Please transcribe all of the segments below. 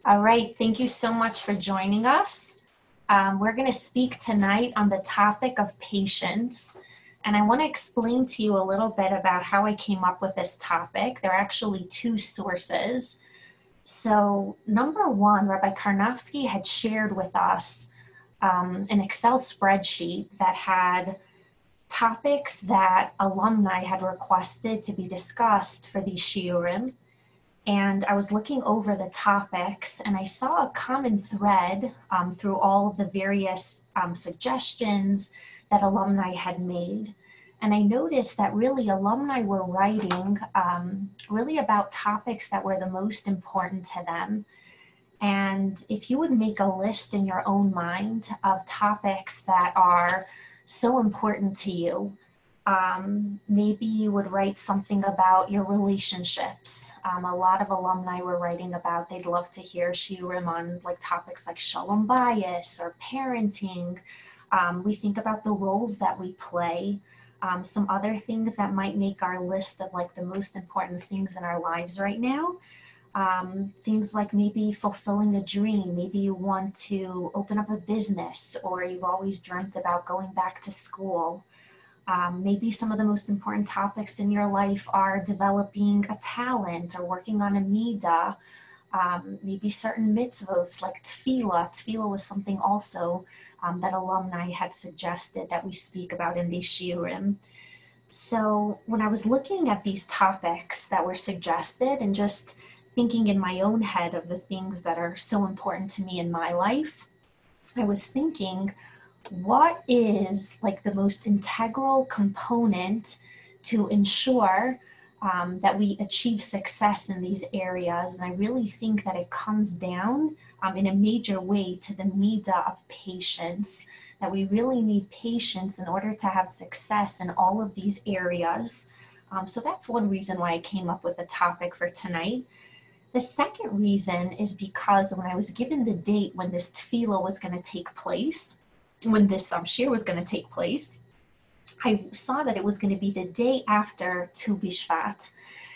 All right, thank you so much for joining us. We're going to speak tonight on the topic of patience. And I want to explain to you a little bit about how I came up with this topic. There are actually two sources. So, number one, Rabbi Karnofsky had shared with us an Excel spreadsheet that had topics that alumni had requested to be discussed for these shiurim. And I was looking over the topics and I saw a common thread through all of the various suggestions that alumni had made. And I noticed that really alumni were writing really about topics that were the most important to them. And if you would make a list in your own mind of topics that are so important to you, maybe you would write something about your relationships. A lot of alumni were writing about they'd love to hear shiurim on like topics like shalom bayis or parenting. We think about the roles that we play. Some other things that might make our list of like the most important things in our lives right now. Things like maybe fulfilling a dream. Maybe you want to open up a business, or you've always dreamt about going back to school. Maybe some of the most important topics in your life are developing a talent or working on a midah. Maybe certain mitzvos like tefillah. Tefillah was something also that alumni had suggested that we speak about in these shiurim. So when I was looking at these topics that were suggested and just thinking in my own head of the things that are so important to me in my life, I was thinking, what is like the most integral component to ensure that we achieve success in these areas? And I really think that it comes down in a major way to the midah of patience, that we really need patience in order to have success in all of these areas. So that's one reason why I came up with the topic for tonight. The second reason is because when I was given the date when this tefillah was going to take place, when this shir was going to take place, I saw that it was going to be the day after Tu B'Shvat.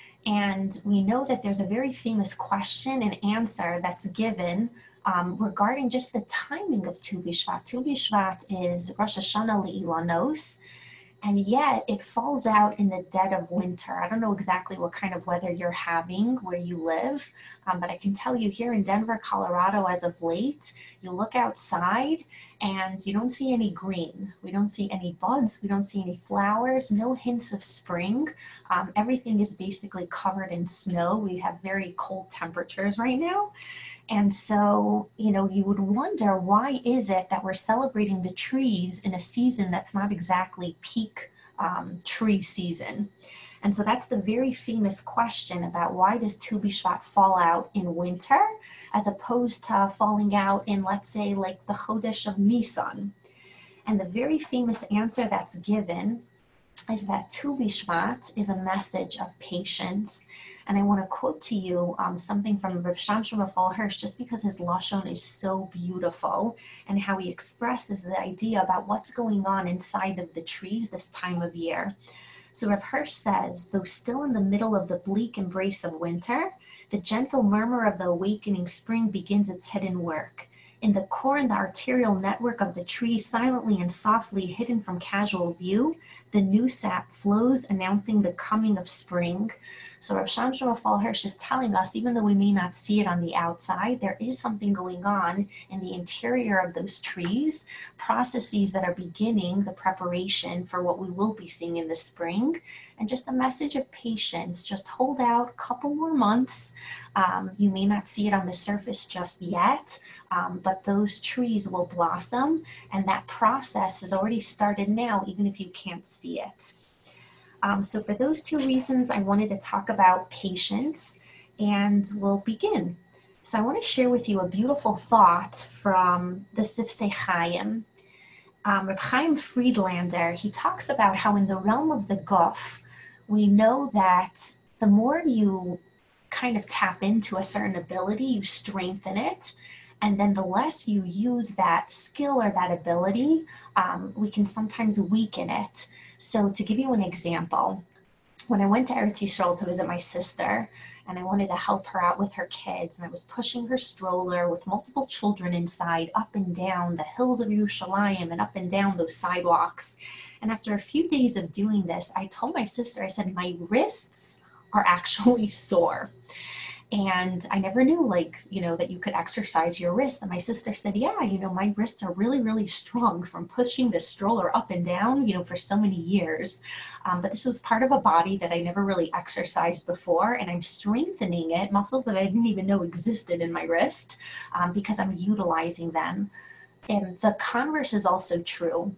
And we know that there's a very famous question and answer that's given regarding just the timing of Tu B'Shvat. Tu B'Shvat is Rosh Hashanah Le'ilanos, and yet it falls out in the dead of winter. I don't know exactly what kind of weather you're having where you live, but I can tell you here in Denver, Colorado, as of late, you look outside and you don't see any green. We don't see any buds. We don't see any flowers, no hints of spring. Everything is basically covered in snow. We have very cold temperatures right now. And so, you would wonder, why is it that we're celebrating the trees in a season that's not exactly peak tree season? And so that's the very famous question about why does Tu B'Shvat fall out in winter as opposed to falling out in, let's say, like the Chodesh of Nisan. And the very famous answer that's given is that Tu B'Shvat is a message of patience. And I want to quote to you something from Rav Shamshon Raphael Hirsch, just because his lashon is so beautiful and how he expresses the idea about what's going on inside of the trees this time of year. So Rav Hirsch says, though still in the middle of the bleak embrace of winter, the gentle murmur of the awakening spring begins its hidden work. In the core and the arterial network of the tree, silently and softly hidden from casual view, the new sap flows, announcing the coming of spring. So Rav Shamshon Raphael Hirsch is telling us, even though we may not see it on the outside, there is something going on in the interior of those trees, processes that are beginning the preparation for what we will be seeing in the spring. And just a message of patience. Just hold out a couple more months. You may not see it on the surface just yet, but those trees will blossom, and that process has already started now, even if you can't see it. So for those two reasons, I wanted to talk about patience, and we'll begin. So I want to share with you a beautiful thought from the Sifsei Chaim. Reb Chaim Friedlander, he talks about how in the realm of the guf, we know that the more you kind of tap into a certain ability, you strengthen it. And then the less you use that skill or that ability, we can sometimes weaken it. So to give you an example, when I went to Eretz Yisrael to visit my sister, and I wanted to help her out with her kids. And I was pushing her stroller with multiple children inside up and down the hills of Yerushalayim and up and down those sidewalks. And after a few days of doing this, I told my sister, I said, my wrists are actually sore. And I never knew, like, that you could exercise your wrists. And my sister said, yeah, my wrists are really, really strong from pushing the stroller up and down, for so many years. But this was part of a body that I never really exercised before. And I'm strengthening it, muscles that I didn't even know existed in my wrist, because I'm utilizing them. And the converse is also true.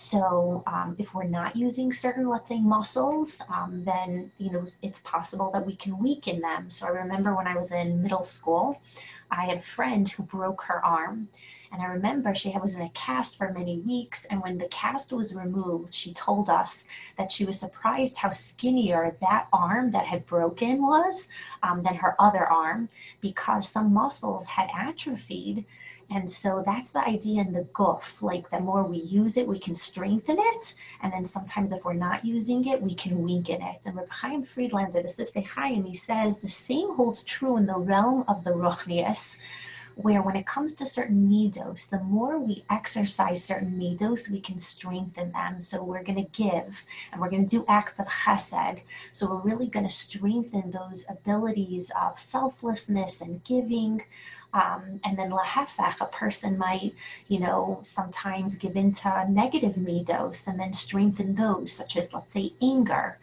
So if we're not using certain, let's say, muscles, then, it's possible that we can weaken them. So I remember when I was in middle school, I had a friend who broke her arm. And I remember she was in a cast for many weeks. And when the cast was removed, she told us that she was surprised how skinnier that arm that had broken was than her other arm, because some muscles had atrophied. And so that's the idea in the guf, like the more we use it, we can strengthen it. And then sometimes if we're not using it, we can weaken it. And Reb Chaim Friedlander, the Sifsei Chaim, he says the same holds true in the realm of the Ruchnius, where when it comes to certain midos, the more we exercise certain midos, we can strengthen them. So we're going to give, and we're going to do acts of chesed. So we're really going to strengthen those abilities of selflessness and giving. And then lahefech, a person might, sometimes give into negative midos and then strengthen those, such as, let's say, anger.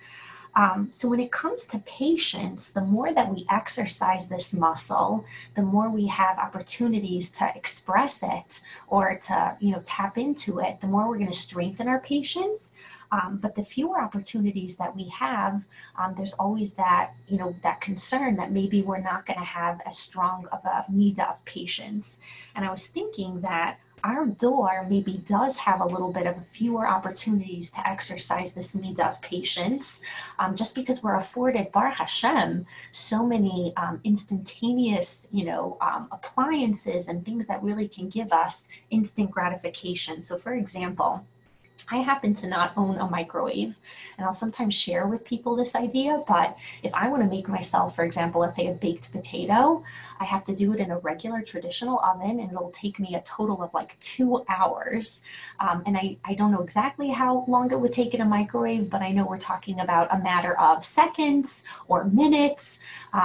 So when it comes to patience, the more that we exercise this muscle, the more we have opportunities to express it or to, tap into it, the more we're going to strengthen our patience. But the fewer opportunities that we have, there's always that, that concern that maybe we're not going to have as strong of a midah of patience. And I was thinking that our door maybe does have a little bit of fewer opportunities to exercise this midah of patience, just because we're afforded, Baruch Hashem, so many instantaneous, appliances and things that really can give us instant gratification. So for example, I happen to not own a microwave, and I'll sometimes share with people this idea, but if I want to make myself, for example, let's say a baked potato, I have to do it in a regular traditional oven, and it'll take me a total of like 2 hours. And I don't know exactly how long it would take in a microwave, but I know we're talking about a matter of seconds or minutes.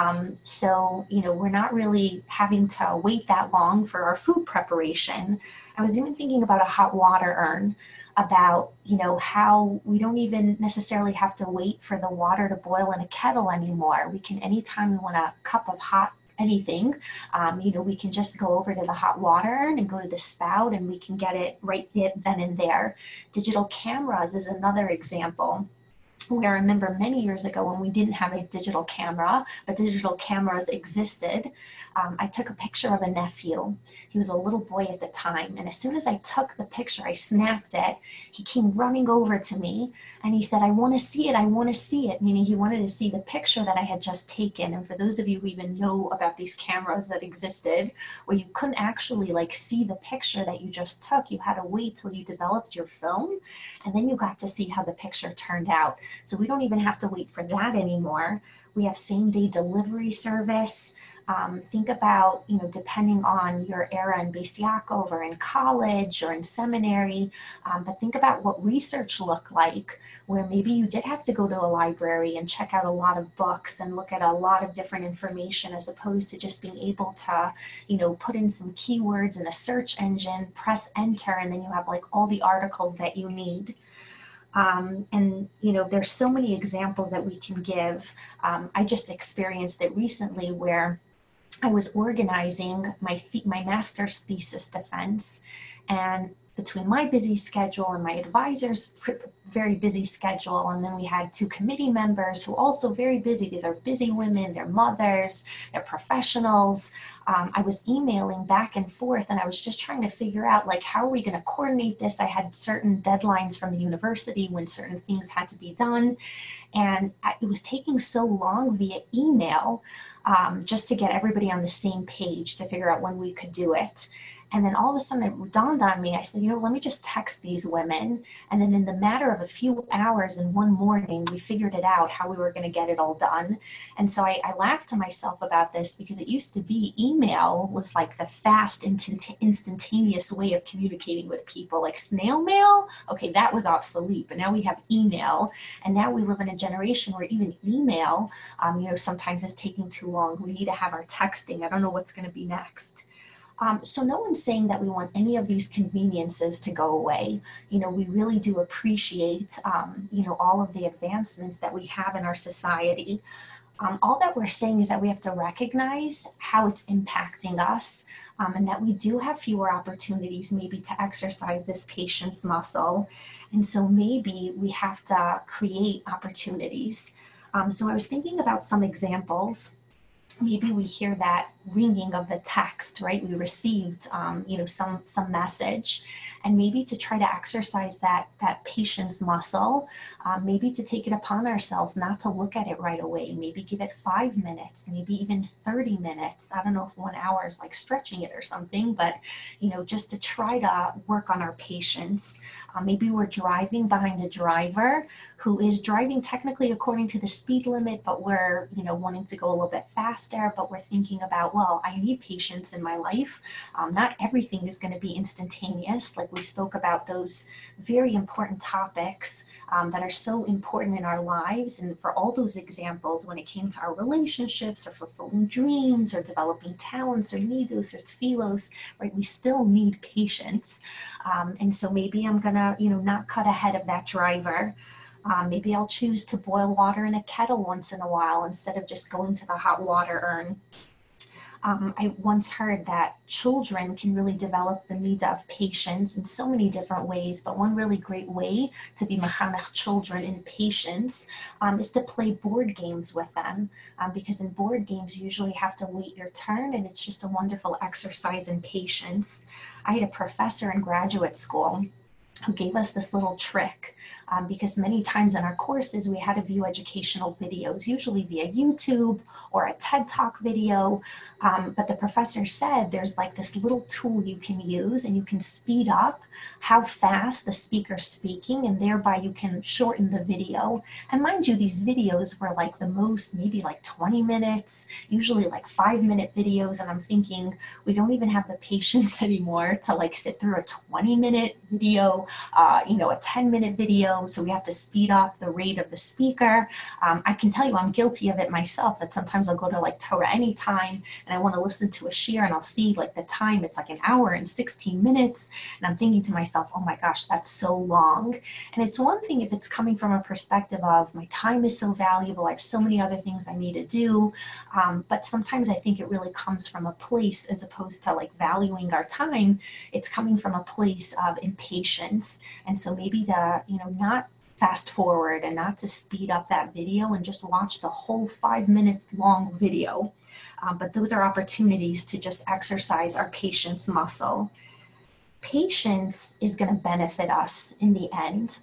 So, we're not really having to wait that long for our food preparation. I was even thinking about a hot water urn, about, how we don't even necessarily have to wait for the water to boil in a kettle anymore. We can, anytime we want a cup of hot anything, we can just go over to the hot water urn and go to the spout, and we can get it right then and there. Digital cameras is another example, where I remember many years ago when we didn't have a digital camera, but digital cameras existed. I took a picture of a nephew. He was a little boy at the time. And as soon as I took the picture, I snapped it. He came running over to me and he said, I want to see it. I want to see it. Meaning he wanted to see the picture that I had just taken. And for those of you who even know about these cameras that existed, where you couldn't actually see the picture that you just took, you had to wait till you developed your film. And then you got to see how the picture turned out. So we don't even have to wait for that anymore. We have same-day delivery service. Think about, depending on your era in Beis Yaakov or in college or in seminary, but think about what research looked like, where maybe you did have to go to a library and check out a lot of books and look at a lot of different information, as opposed to just being able to, put in some keywords in a search engine, press enter, and then you have all the articles that you need. And, there's so many examples that we can give. I just experienced it recently where I was organizing my master's thesis defense, and between my busy schedule and my advisor's very busy schedule, and then we had 2 committee members who also very busy. These are busy women, they're mothers, they're professionals. I was emailing back and forth, and I was just trying to figure out how are we going to coordinate this? I had certain deadlines from the university when certain things had to be done, and it was taking so long via email. just to get everybody on the same page to figure out when we could do it. And then all of a sudden it dawned on me, I said, let me just text these women. And then in the matter of a few hours in one morning, we figured it out how we were going to get it all done. And so I laughed to myself about this because it used to be email was like the fast, instantaneous way of communicating with people, like snail mail. Okay, that was obsolete, but now we have email. And now we live in a generation where even email, sometimes is taking too long. We need to have our texting. I don't know what's going to be next. So no one's saying that we want any of these conveniences to go away. We really do appreciate, all of the advancements that we have in our society. All that we're saying is that we have to recognize how it's impacting us, and that we do have fewer opportunities maybe to exercise this patience muscle. And so maybe we have to create opportunities. So I was thinking about some examples. Maybe we hear that ringing of the text, right? We received, some message, and maybe to try to exercise that patience muscle, maybe to take it upon ourselves not to look at it right away. Maybe give it 5 minutes, maybe even 30 minutes. I don't know if 1 hour is like stretching it or something, but just to try to work on our patience. Maybe we're driving behind a driver who is driving technically according to the speed limit, but we're wanting to go a little bit faster, but we're thinking about, well, I need patience in my life. Not everything is going to be instantaneous. Like we spoke about those very important topics that are so important in our lives. And for all those examples, when it came to our relationships or fulfilling dreams or developing talents or nidos or tefillos, right, we still need patience. And so maybe I'm going to, not cut ahead of that driver. Maybe I'll choose to boil water in a kettle once in a while instead of just going to the hot water urn. I once heard that children can really develop the midah of patience in so many different ways, but one really great way to be mechanech children in patience is to play board games with them, because in board games you usually have to wait your turn, and it's just a wonderful exercise in patience. I had a professor in graduate school who gave us this little trick, because many times in our courses we had to view educational videos, usually via YouTube or a TED Talk video, but the professor said there's like this little tool you can use and you can speed up how fast the speaker's speaking, and thereby you can shorten the video. And mind you, these videos were like the most, maybe like 20 minutes, usually like 5-minute videos, and I'm thinking we don't even have the patience anymore to like sit through a 20-minute video, a 10-minute video, so we have to speed up the rate of the speaker. I can tell you I'm guilty of it myself, that sometimes I'll go to like Torah Anytime and I want to listen to a shiur and I'll see like the time, it's like 1 hour and 16 minutes, and I'm thinking to myself, oh my gosh, that's so long. And it's one thing if it's coming from a perspective of my time is so valuable, I have so many other things I need to do, but sometimes I think it really comes from a place, as opposed to like valuing our time, it's coming from a place of impatience. And so maybe to, not fast forward and not to speed up that video and just watch the whole 5-minute long video. But those are opportunities to just exercise our patience muscle. Patience is going to benefit us in the end.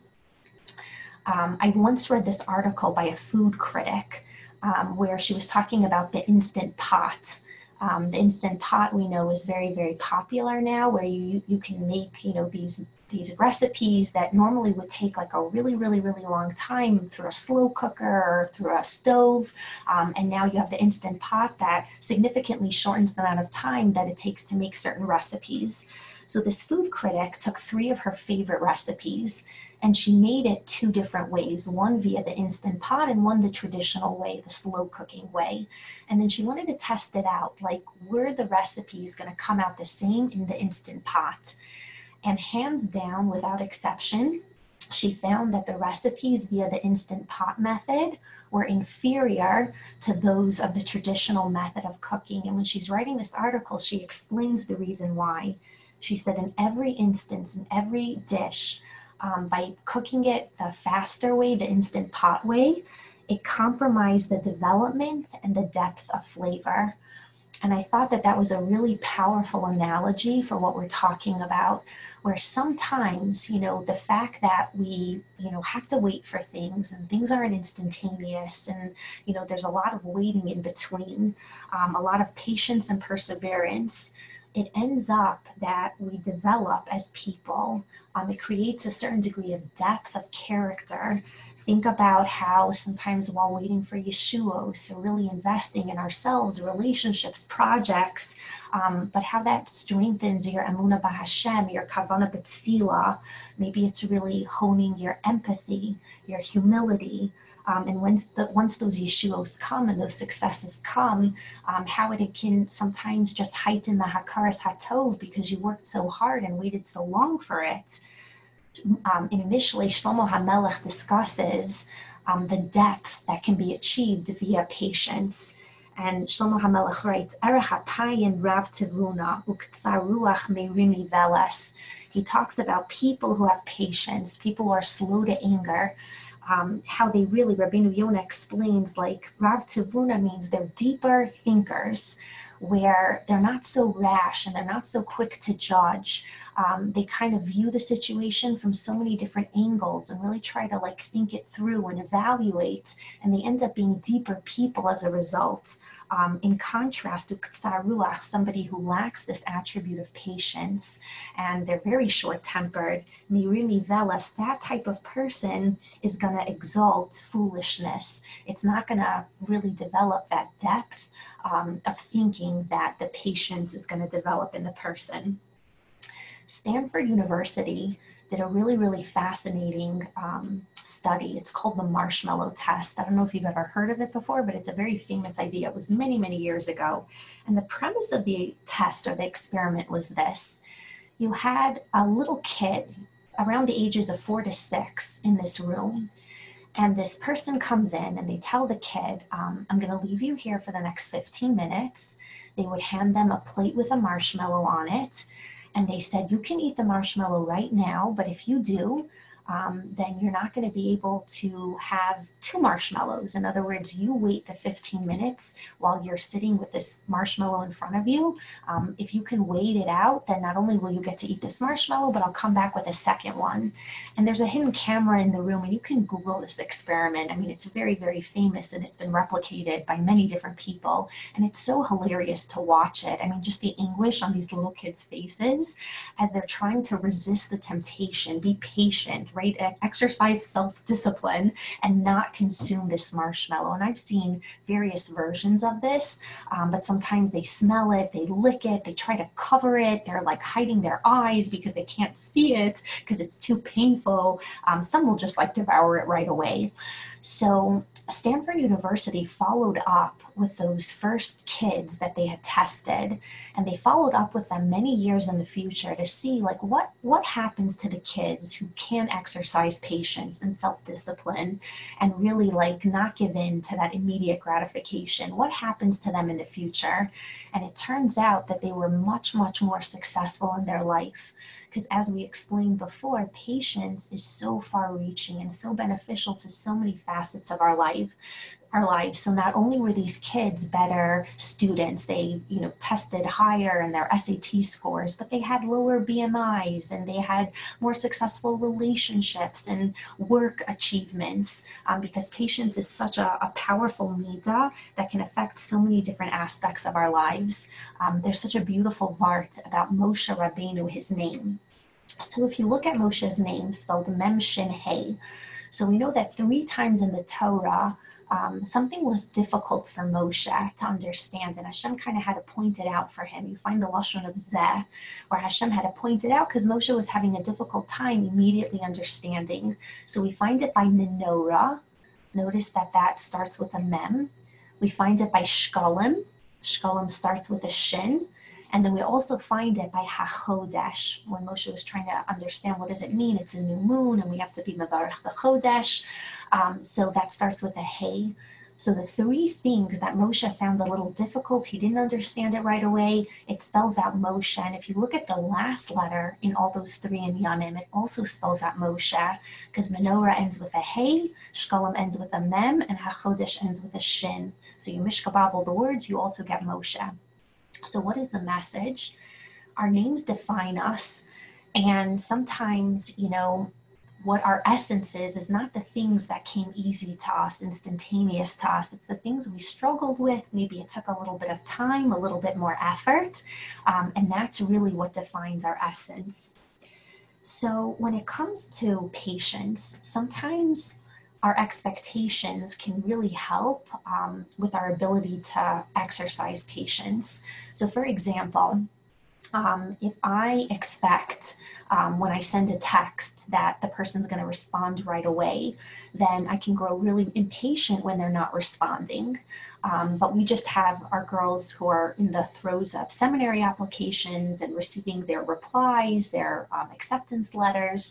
I once read this article by a food critic where she was talking about the Instant Pot. The Instant Pot, we know, is very, very popular now, where you can make, these recipes that normally would take like a really, really, really long time through a slow cooker or through a stove. And now you have the Instant Pot that significantly shortens the amount of time that it takes to make certain recipes. So this food critic took 3 of her favorite recipes and she made it 2 different ways, one via the Instant Pot and one the traditional way, the slow cooking way. And then she wanted to test it out, like were the recipes going to come out the same in the Instant Pot? And hands down, without exception, she found that the recipes via the Instant Pot method were inferior to those of the traditional method of cooking. And when she's writing this article, she explains the reason why. She said in every instance, in every dish, by cooking it the faster way, the Instant Pot way, it compromised the development and the depth of flavor. And I thought that that was a really powerful analogy for what we're talking about, where sometimes, the fact that we, have to wait for things and things aren't instantaneous and, there's a lot of waiting in between, a lot of patience and perseverance. It ends up that we develop as people. It creates a certain degree of depth of character. Think about how sometimes while waiting for Yeshua, so really investing in ourselves, relationships, projects, but how that strengthens your emunah b'Hashem, your kavanah b'tefillah. Maybe it's really honing your empathy, your humility. And once those Yeshuos come and those successes come, how it can sometimes just heighten the hakaras hatov because you worked so hard and waited so long for it. Initially, Shlomo HaMelech discusses the depth that can be achieved via patience. And Shlomo HaMelech writes, Erech hapayim rav tivuna uktsar ruach meirimi veles. He talks about people who have patience, people who are slow to anger, how they really, Rabbeinu Yonah explains, like rav tivuna means they're deeper thinkers, where they're not so rash and they're not so quick to judge. They kind of view the situation from so many different angles and really try to think it through and evaluate, and they end up being deeper people as a result. In contrast to Ktsar Ruach, somebody who lacks this attribute of patience and they're very short-tempered, Mirimi Velas, that type of person is going to exalt foolishness. It's not going to really develop that depth of thinking that the patience is going to develop in the person. Stanford University did a really, really fascinating study. It's called the marshmallow test. I don't know if you've ever heard of it before, but it's a very famous idea. It was many, many years ago. And the premise of the test or the experiment was this. You had a little kid around the ages of 4 to 6 in this room. And this person comes in and they tell the kid, I'm going to leave you here for the next 15 minutes. They would hand them a plate with a marshmallow on it. And they said, you can eat the marshmallow right now, but if you do, then you're not going to be able to have 2 marshmallows. In other words, you wait the 15 minutes while you're sitting with this marshmallow in front of you. If you can wait it out, then not only will you get to eat this marshmallow, but I'll come back with a second one. And there's a hidden camera in the room, and you can Google this experiment. I mean, it's very, very famous, and it's been replicated by many different people. And it's so hilarious to watch it. I mean, just the anguish on these little kids' faces as they're trying to resist the temptation, be patient, right? Exercise self-discipline and not consume this marshmallow. And I've seen various versions of this, but sometimes they smell it, they lick it, they try to cover it. They're hiding their eyes because they can't see it because it's too painful. Some will just devour it right away. So Stanford University followed up with those first kids that they had tested, and they followed up with them many years in the future to see what happens to the kids who can exercise patience and self-discipline and really not give in to that immediate gratification. What happens to them in the future? And it turns out that they were much, much more successful in their life. Because as we explained before, patience is so far-reaching and so beneficial to so many facets of our lives. So not only were these kids better students, they tested higher in their SAT scores, but they had lower BMIs and they had more successful relationships and work achievements, because patience is such a powerful midah that can affect so many different aspects of our lives. There's such a beautiful vart about Moshe Rabbeinu, his name. So if you look at Moshe's name, spelled Mem Shin Hey, so we know that 3 times in the Torah, something was difficult for Moshe to understand, and Hashem kind of had to point it out for him. You find the Lashon of Zeh, where Hashem had to point it out because Moshe was having a difficult time immediately understanding. So we find it by menorah. Notice that starts with a mem. We find it by shkalim. Shkalim starts with a shin. And then we also find it by HaChodesh, when Moshe was trying to understand what does it mean. It's a new moon, and we have to be Mevarech the Chodesh. So that starts with a Hey. So the 3 things that Moshe found a little difficult, he didn't understand it right away, it spells out Moshe. And if you look at the last letter in all those 3 Inyanim, it also spells out Moshe, because Menorah ends with a Hey, Shkalim ends with a Mem, and HaChodesh ends with a Shin. So you mishkababble the words, you also get Moshe. So what is the message? Our names define us. And sometimes, what our essence is not the things that came easy to us, instantaneous to us. It's the things we struggled with. Maybe it took a little bit of time, a little bit more effort. And that's really what defines our essence. So when it comes to patience, sometimes our expectations can really help with our ability to exercise patience. So for example, if I expect when I send a text that the person's going to respond right away, then I can grow really impatient when they're not responding. But we just have our girls who are in the throes of seminary applications and receiving their replies, their acceptance letters.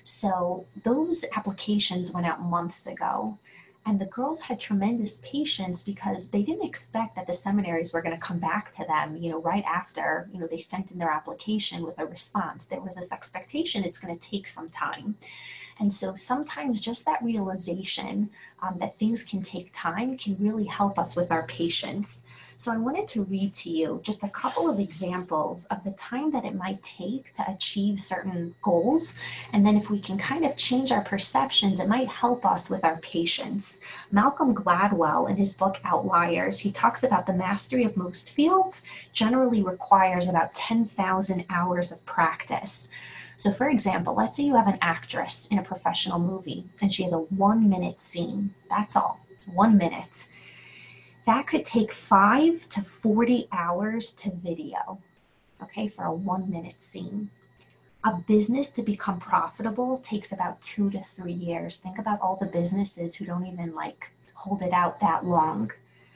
So those applications went out months ago. And the girls had tremendous patience because they didn't expect that the seminaries were going to come back to them, right after, they sent in their application with a response. There was this expectation it's going to take some time. And so sometimes just that realization that things can take time can really help us with our patience. So I wanted to read to you just a couple of examples of the time that it might take to achieve certain goals. And then if we can kind of change our perceptions, it might help us with our patience. Malcolm Gladwell, in his book Outliers, he talks about the mastery of most fields generally requires about 10,000 hours of practice. So for example, let's say you have an actress in a professional movie and she has a 1-minute scene. That's all, 1 minute. That could take 5 to 40 hours to video, okay, for a 1-minute scene. A business to become profitable takes about 2 to 3 years. Think about all the businesses who don't even hold it out that long.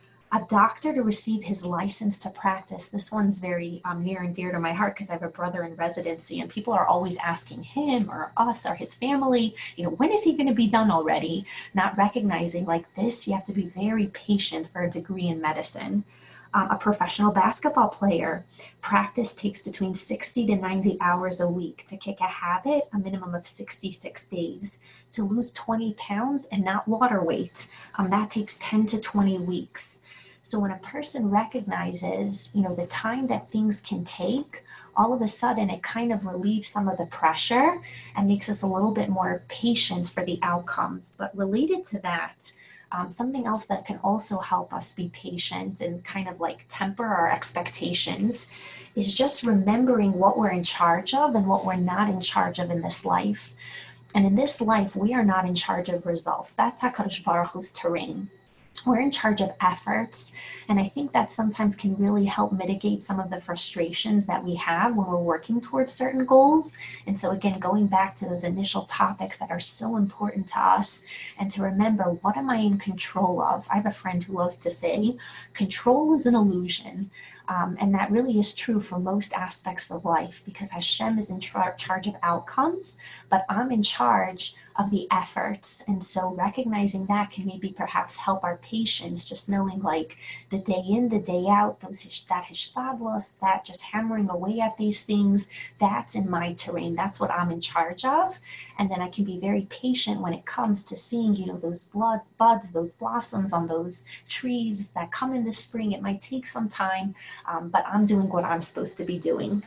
A doctor to receive his license to practice. This one's very near and dear to my heart because I have a brother in residency and people are always asking him or us or his family, when is he going to be done already? Not recognizing this, you have to be very patient for a degree in medicine. A professional basketball player, practice takes between 60 to 90 hours a week. To kick a habit, a minimum of 66 days. To lose 20 pounds and not water weight, that takes 10 to 20 weeks. So when a person recognizes, the time that things can take, all of a sudden it kind of relieves some of the pressure and makes us a little bit more patient for the outcomes. But related to that, something else that can also help us be patient and kind of temper our expectations is just remembering what we're in charge of and what we're not in charge of in this life. And in this life, we are not in charge of results. That's HaKadosh Baruch Hu's terrain. We're in charge of efforts. And I think that sometimes can really help mitigate some of the frustrations that we have when we're working towards certain goals. And so again, going back to those initial topics that are so important to us and to remember, what am I in control of? I have a friend who loves to say, control is an illusion. And that really is true for most aspects of life because Hashem is in charge of outcomes, but I'm in charge of the efforts. And so recognizing that can maybe perhaps help our patience, just knowing the day in, the day out, that hishtadlus, that just hammering away at these things, that's in my terrain. That's what I'm in charge of. And then I can be very patient when it comes to seeing, those buds, those blossoms on those trees that come in the spring. It might take some time, but I'm doing what I'm supposed to be doing.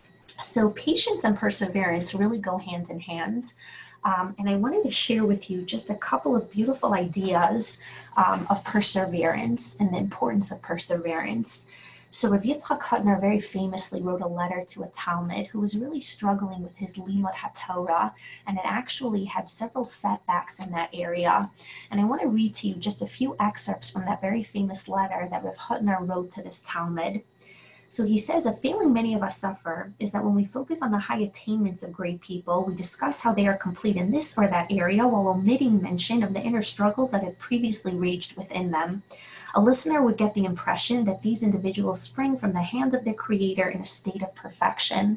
So patience and perseverance really go hand in hand. And I wanted to share with you just a couple of beautiful ideas of perseverance and the importance of perseverance. So Rabbi Yitzchak Hutner very famously wrote a letter to a Talmud who was really struggling with his Limud HaTorah, and it actually had several setbacks in that area. And I want to read to you just a few excerpts from that very famous letter that Rav Hutner wrote to this Talmud. So he says, a failing many of us suffer is that when we focus on the high attainments of great people, we discuss how they are complete in this or that area while omitting mention of the inner struggles that had previously raged within them. A listener would get the impression that these individuals spring from the hand of their creator in a state of perfection.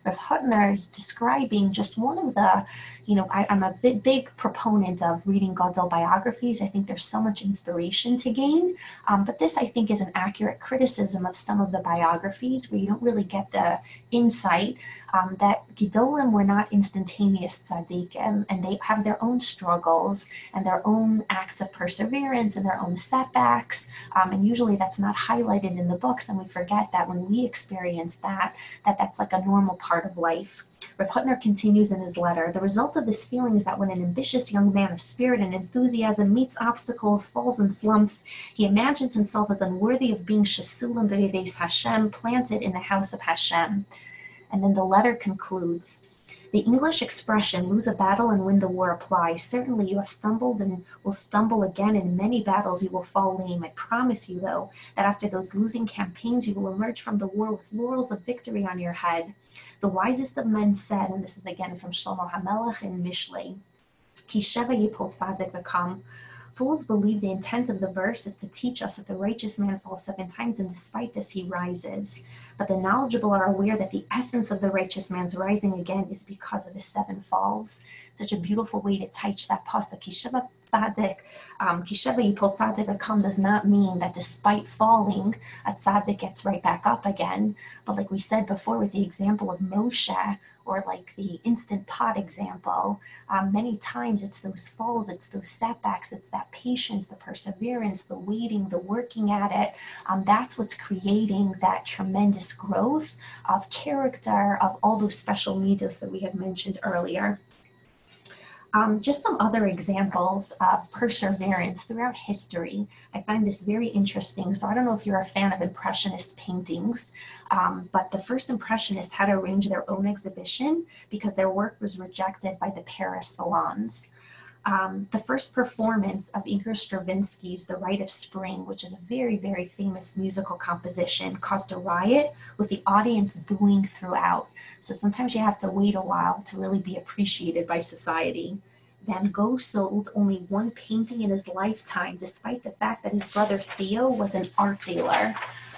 Rav Hutner is describing just one of the, I'm a big proponent of reading Gadol biographies. I think there's so much inspiration to gain. But this, I think, is an accurate criticism of some of the biographies where you don't really get the insight that Gedolim were not instantaneous tzaddikim, and they have their own struggles and their own acts of perseverance and their own setbacks. And usually that's not highlighted in the books, and we forget that when we experience that's like a normal part of life. Rav Hutner continues in his letter, the result of this feeling is that when an ambitious young man of spirit and enthusiasm meets obstacles, falls and slumps, he imagines himself as unworthy of being Shesulam B'Yedeis Hashem, planted in the house of Hashem. And then the letter concludes, the English expression, lose a battle and win the war, applies. Certainly you have stumbled and will stumble again. In many battles you will fall lame. I promise you, though, that after those losing campaigns, you will emerge from the war with laurels of victory on your head. The wisest of men said, and this is again from Shlomo HaMelech in Mishlei, Ki sheva yipol tzadik v'kam. Fools believe the intent of the verse is to teach us that the righteous man falls 7 times, and despite this he rises. But the knowledgeable are aware that the essence of the righteous man's rising again is because of his 7 falls. Such a beautiful way to teach that pasuk. Ki sheva yipol tzadik v'kam does not mean that despite falling, a tzaddik gets right back up again. But like we said before with the example of Moshe, or like the Instant Pot example, many times it's those falls, it's those setbacks, it's that patience, the perseverance, the waiting, the working at it. That's what's creating that tremendous growth of character, of all those special midos that we had mentioned earlier. Just some other examples of perseverance throughout history. I find this very interesting. So I don't know if you're a fan of Impressionist paintings, but the first Impressionists had to arrange their own exhibition because their work was rejected by the Paris salons. The first performance of Igor Stravinsky's The Rite of Spring, which is a very, very famous musical composition, caused a riot with the audience booing throughout. So sometimes you have to wait a while to really be appreciated by society. Van Gogh sold only 1 painting in his lifetime, despite the fact that his brother Theo was an art dealer.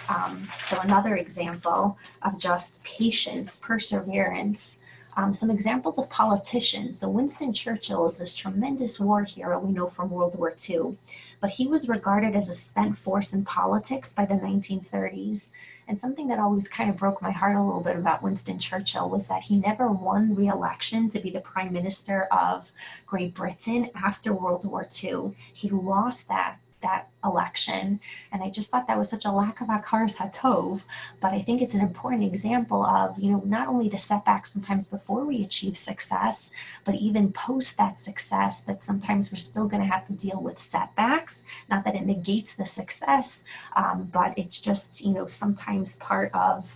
So another example of just patience, perseverance. Some examples of politicians. So Winston Churchill is this tremendous war hero we know from World War II, but he was regarded as a spent force in politics by the 1930s. And something that always kind of broke my heart a little bit about Winston Churchill was that he never won re-election to be the Prime Minister of Great Britain after World War II. He lost that election. And I just thought that was such a lack of hakaras hatov, but I think it's an important example of, not only the setbacks sometimes before we achieve success, but even post that success, that sometimes we're still going to have to deal with setbacks. Not that it negates the success, but it's just, sometimes part of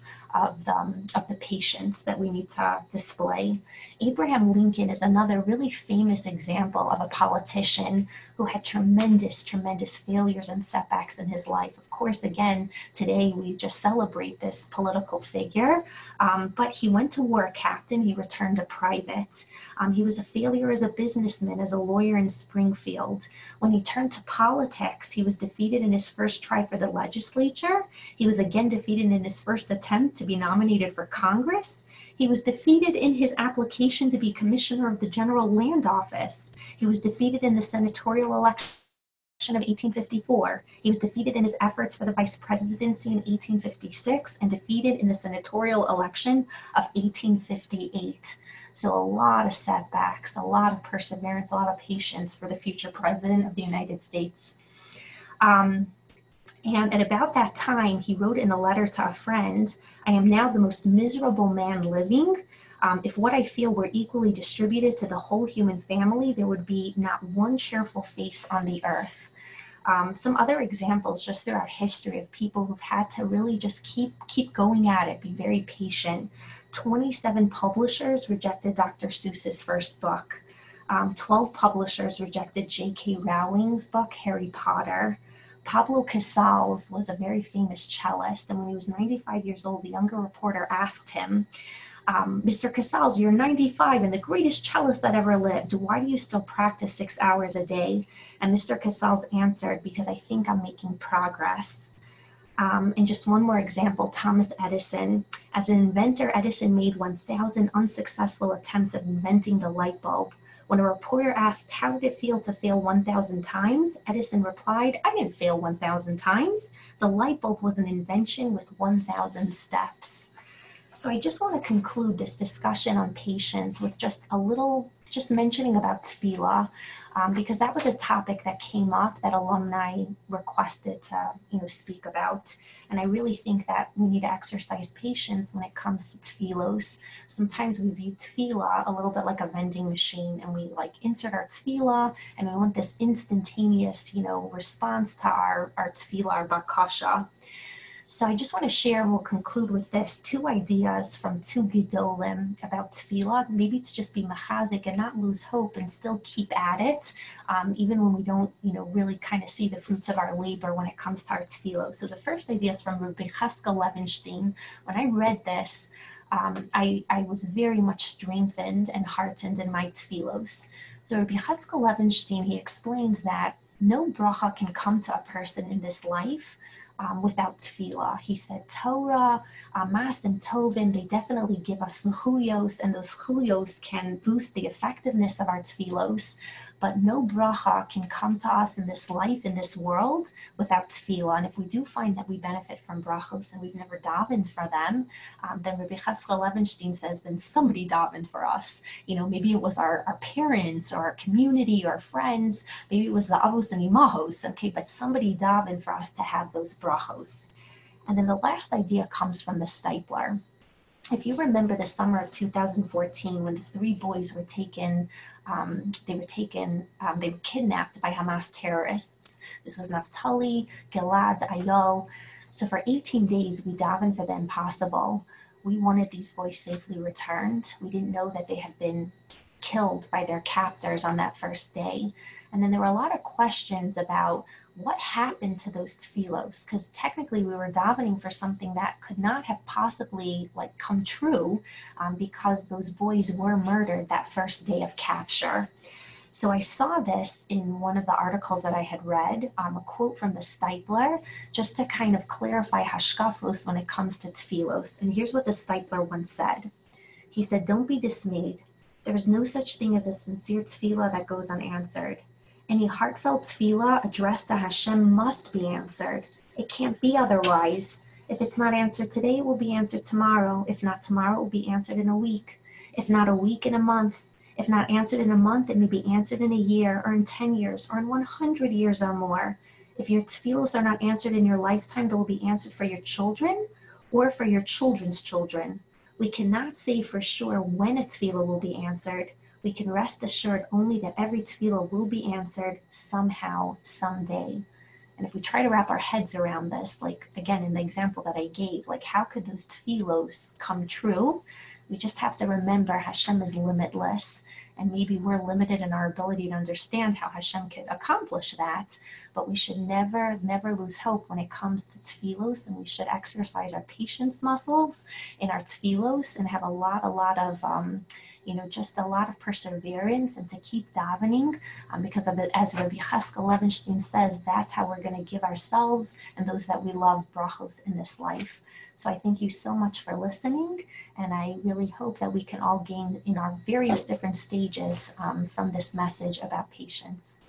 the patience that we need to display. Abraham Lincoln is another really famous example of a politician who had tremendous failures and setbacks in his life. Of course, again, today we just celebrate this political figure, but he went to war a captain, he returned a private. He was a failure as a businessman, as a lawyer in Springfield. When he turned to politics, he was defeated in his first try for the legislature. He was again defeated in his first attempt to be nominated for Congress. He was defeated in his application to be commissioner of the General Land Office. He was defeated in the senatorial election of 1854. He was defeated in his efforts for the vice presidency in 1856 and defeated in the senatorial election of 1858. So a lot of setbacks, a lot of perseverance, a lot of patience for the future president of the United States. And at about that time, he wrote in a letter to a friend, I am now the most miserable man living. If what I feel were equally distributed to the whole human family, there would be not one cheerful face on the earth. Some other examples just throughout history of people who've had to really just keep going at it, be very patient. 27 publishers rejected Dr. Seuss's first book. 12 publishers rejected J.K. Rowling's book, Harry Potter. Pablo Casals was a very famous cellist, and when he was 95 years old, the younger reporter asked him, Mr. Casals, you're 95 and the greatest cellist that ever lived. Why do you still practice 6 hours a day? And Mr. Casals answered, because I think I'm making progress. And just one more example, Thomas Edison. As an inventor, Edison made 1,000 unsuccessful attempts at inventing the light bulb. When a reporter asked, how did it feel to fail 1,000 times? Edison replied, I didn't fail 1,000 times. The light bulb was an invention with 1,000 steps. So I just want to conclude this discussion on patience with just a little, just mentioning about tefillah, because that was a topic that came up that alumni requested to, speak about. And I really think that we need to exercise patience when it comes to tefillos. Sometimes we view tefillah a little bit like a vending machine, and we like insert our tefillah, and we want this instantaneous, response to our tefillah, our bakasha. So I just want to share, and we'll conclude with this, two ideas from two Gedolim about tefillah, maybe to just be machazik and not lose hope and still keep at it, even when we don't, really kind of see the fruits of our labor when it comes to our tefillah. So the first idea is from Rabbi Cheskel Levenstein. When I read this, I was very much strengthened and heartened in my tefillos. So Rabbi Cheskel Levenstein, he explains that no bracha can come to a person in this life without tefillah. He said Torah, Masim Tovim, they definitely give us zechuyos, and those zechuyos can boost the effectiveness of our tefillos. But no bracha can come to us in this life, in this world, without tefillah. And if we do find that we benefit from brachos and we've never davened for them, then Rabbi Cheskel Levenstein says, then somebody davened for us. Maybe it was our parents or our community or friends. Maybe it was the avos and imahos, okay? But somebody davened for us to have those brachos. And then the last idea comes from the Steipler. If you remember the summer of 2014, when the three boys were taken, they were kidnapped by Hamas terrorists. This was Naftali, Gilad, Ayol. So for 18 days, we davened for the impossible. We wanted these boys safely returned. We didn't know that they had been killed by their captors on that first day. And then there were a lot of questions about what happened to those tefillos, because technically we were davening for something that could not have possibly come true, because those boys were murdered that first day of capture. So I saw this in one of the articles that I had read, a quote from the Steipler, just to kind of clarify hashkafos when it comes to tefillos. And here's what the Steipler once said. He said, don't be dismayed. There is no such thing as a sincere tefillah that goes unanswered. Any heartfelt tefillah addressed to Hashem must be answered. It can't be otherwise. If it's not answered today, it will be answered tomorrow. If not tomorrow, it will be answered in a week. If not a week, in a month. If not answered in a month, it may be answered in a year, or in 10 years, or in 100 years or more. If your tefillahs are not answered in your lifetime, they will be answered for your children or for your children's children. We cannot say for sure when a tefillah will be answered. We can rest assured only that every tefillah will be answered somehow, someday. And if we try to wrap our heads around this, again, in the example that I gave, how could those tefillos come true? We just have to remember Hashem is limitless, and maybe we're limited in our ability to understand how Hashem could accomplish that, but we should never, never lose hope when it comes to tefillos, and we should exercise our patience muscles in our tefillos and have a lot of just a lot of perseverance, and to keep davening, because of it, as Rabbi Cheskel Levenstein says, that's how we're going to give ourselves and those that we love brachos in this life. So I thank you so much for listening, and I really hope that we can all gain in our various different stages from this message about patience.